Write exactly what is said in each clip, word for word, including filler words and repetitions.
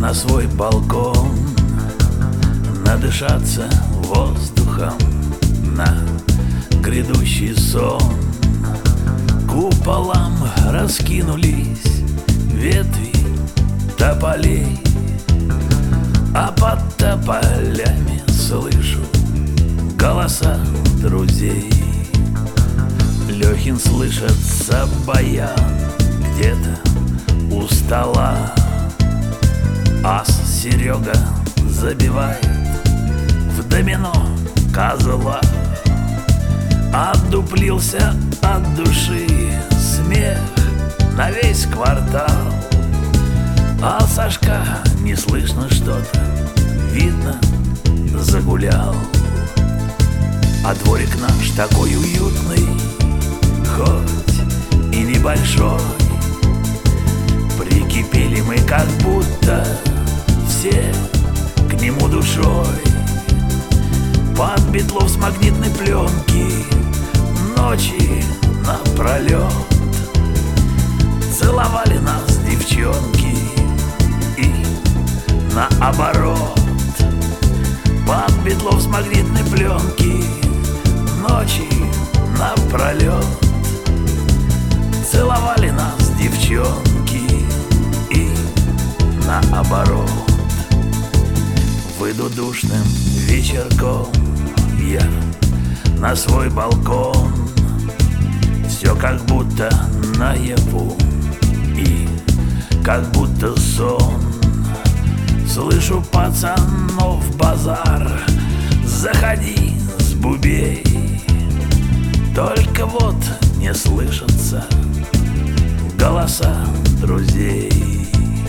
на свой балкон, надышаться воздухом на грядущий сон. Куполом раскинулись ветви тополей, а под тополями слышу голоса друзей. Лехин слышится баян где-то у стола, ас Серега забивает в домино козла. Отдуплился от души смех на весь квартал, а Сашка не слышно что-то, видно, загулял. А дворик наш такой уютный, хоть и небольшой, прикипели мы как будто все к нему душой. Под битлов с магнитной пленки ночи напролет целовали нас девчонки и наоборот. Под битлов с магнитной пленки ночи напролет целовали нас девчонки и наоборот. Выйду душным вечерком я на свой балкон, все как будто наяву и как будто сон. Слышу пацанов базар, заходи с бубей. Только вот не слышатся голоса друзей.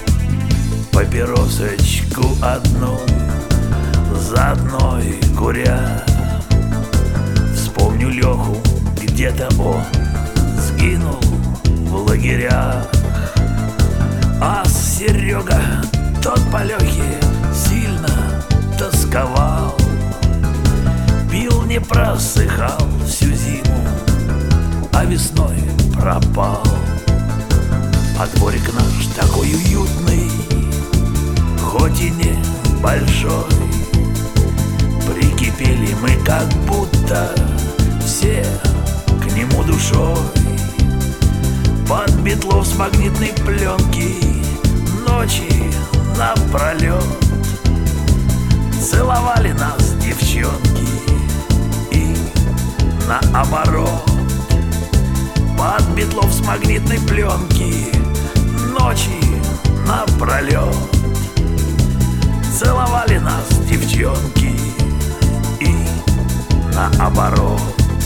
Папиросочку одну за одной куря, вспомню Леху, где-то он сгинул в лагерях. А Серега тот по Лехе сильно тосковал, пил не просыхал всю зиму, а весной пропал. А дворик наш такой уютный, хоть и не большой, прикипели мы как будто все к нему душой. Под битлов с магнитной пленки ночи напролет целовали нас девчонки и наоборот. Под битлов с магнитной пленки ночи напролет целовали нас девчонки и наоборот.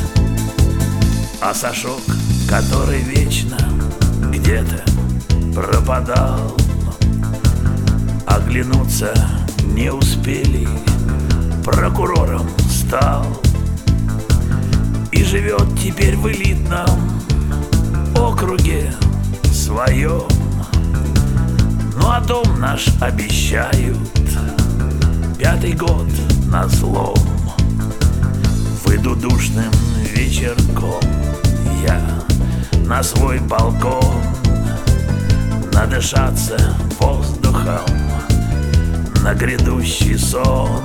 А Сашок, который вечно где-то пропадал, оглянуться не успели, прокурором стал и живет теперь в элитном округе своем. Ну а дом наш обещают пятый год назлом. Выйду душным вечерком я на свой балкон, надышаться воздухом на грядущий сон.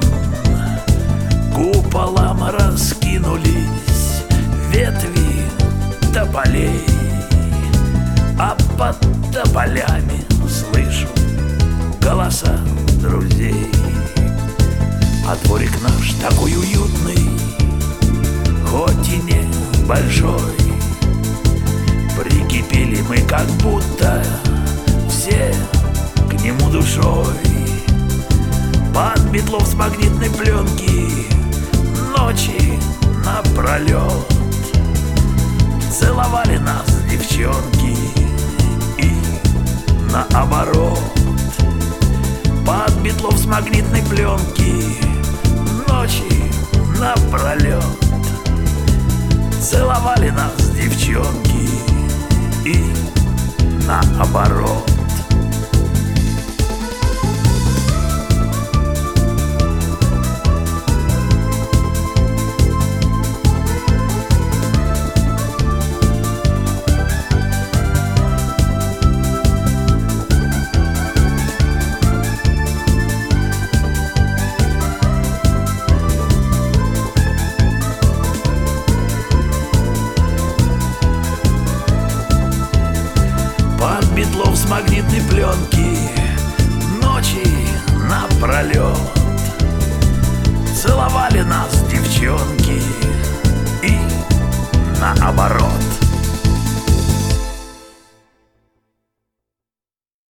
Куполом раскинулись ветви тополей, а под тополями слышу голоса друзей. А дворик наш такой уютный, хоть и не большой, прикипели мы как будто все к нему душой. Под битлов с магнитной пленки ночи напролет целовали нас девчонки и наоборот. Под битлов с магнитной пленки ночи напролет целовали нас девчонки и наоборот. напролет. Целовали нас девчонки